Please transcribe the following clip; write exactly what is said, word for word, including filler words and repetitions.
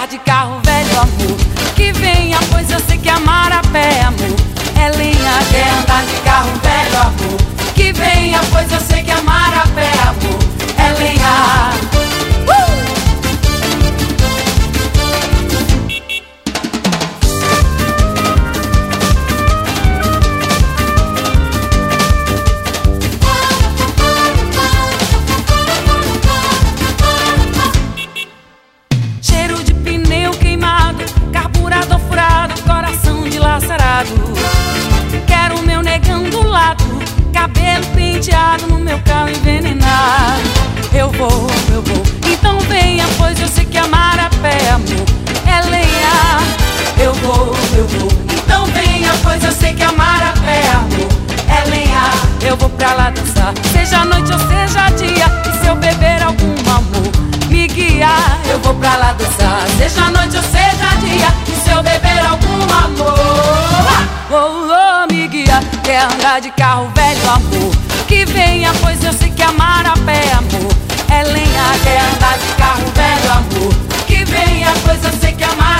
andar de carro velho, amor, que venha, pois eu sei que amar a pé, amor, é lenha. Quer andar de carro velho, amor, que venha, pois eu sei que amar a pé, amor, é lenha. Uh! Cheiro de pneu queimado, carburador furado, coração dilacerado. Quero meu negão do lado, cabelo penteado, no meu carro envenenado. Eu vou, eu vou, então venha, pois eu sei que amar a pé, amor, é lenha. Eu vou, eu vou, então venha, pois eu sei que amar a pé, amor, é lenha. Eu vou pra lá dançar, seja noite ou seja dia, e se eu beber algum amor me guiar. Eu vou pra lá dançar, seja noite ou seja dia, e se eu beber algum amor, oh, oh, me guiar. Quer andar de carro velho, amor, que venha, pois eu sei que amar a pé, amor, é lenha. Quer andar de carro velho, amor, que venha, pois eu sei que amar